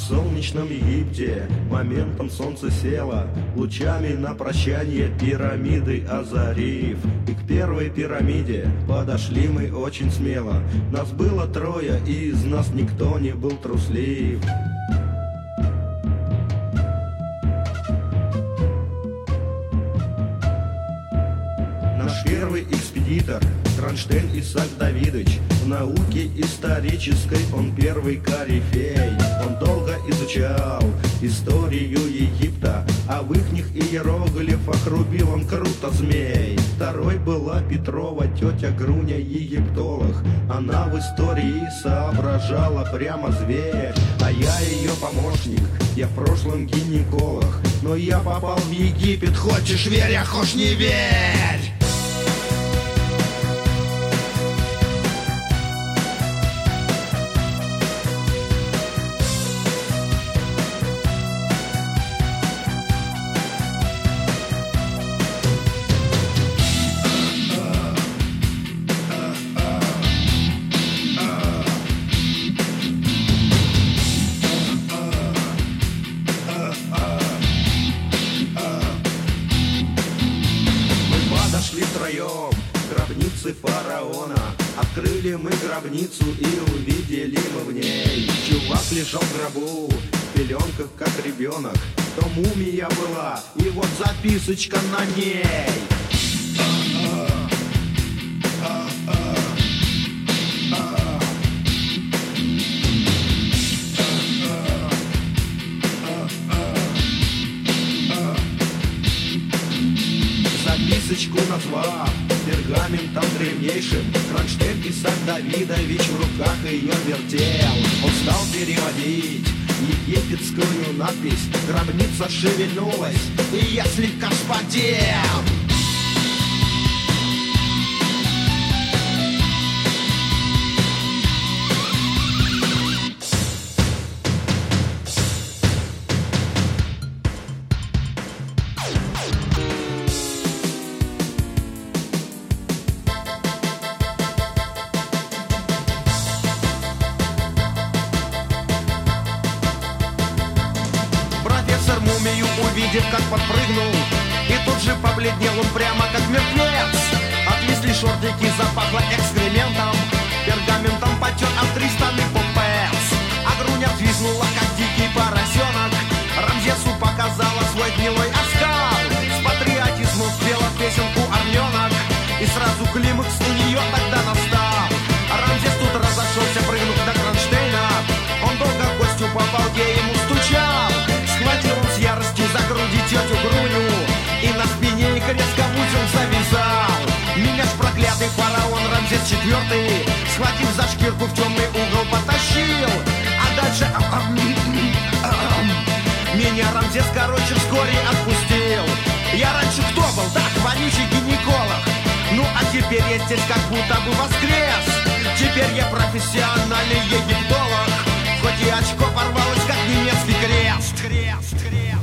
солнечном Египте моментом солнце село, лучами на прощание пирамиды озарив. И к первой пирамиде подошли мы очень смело. Нас было трое, и из нас никто не был труслив. Наш первый экспедитор Кронштейн Исаак Давидович. В науке исторической он первый корифей. Он долго изучал историю Египта, а в ихних иероглифах рубил он круто змей. Второй была Петрова тетя Груня, египтолог. Она в истории соображала прямо зверь. А я ее помощник, я в прошлом гинеколог. Но я попал в Египет, хочешь верь, а хочешь не верь. Гробницы фараона. Открыли мы гробницу и увидели мы в ней. Чувак лежал в гробу, в пеленках как ребенок. То мумия была, и вот записочка на ней. Записочку назвав пергаментом древнейшим, Кронштейн Исаак Давидович в руках ее вертел. Он стал переводить египетскую надпись. Гробница шевельнулась, и я слегка вспотел. Увидев, как подпрыгнул, и тут же побледнел он прямо как мертвец. Отвисли шортики, запахло экскрементом, пергаментом потер автористаны попец. А Груня взвизгнула, как дикий поросенок. Рамзесу показала свой гнилой оскал. С патриотизмом спела песенку «Орленок», и сразу климакс у нее тогда настал. А Рамзес тут разошелся, прыгнув до Кронштейна. Он долго гостю по балде ему стучал. Схватил он с яростью за груди тетю Груню, и на спине их резко узел завязал. Меня ж проклятый фараон Рамзес IV, схватив за шкирку, в темный угол потащил. А дальше меня Рамзес, короче, вскоре отпустил. Я раньше кто был? Да, вонючий гинеколог. Ну а теперь я здесь как будто бы воскрес. Теперь я профессиональный египтолог. Хоть и очко порвалось, как немецкий крест.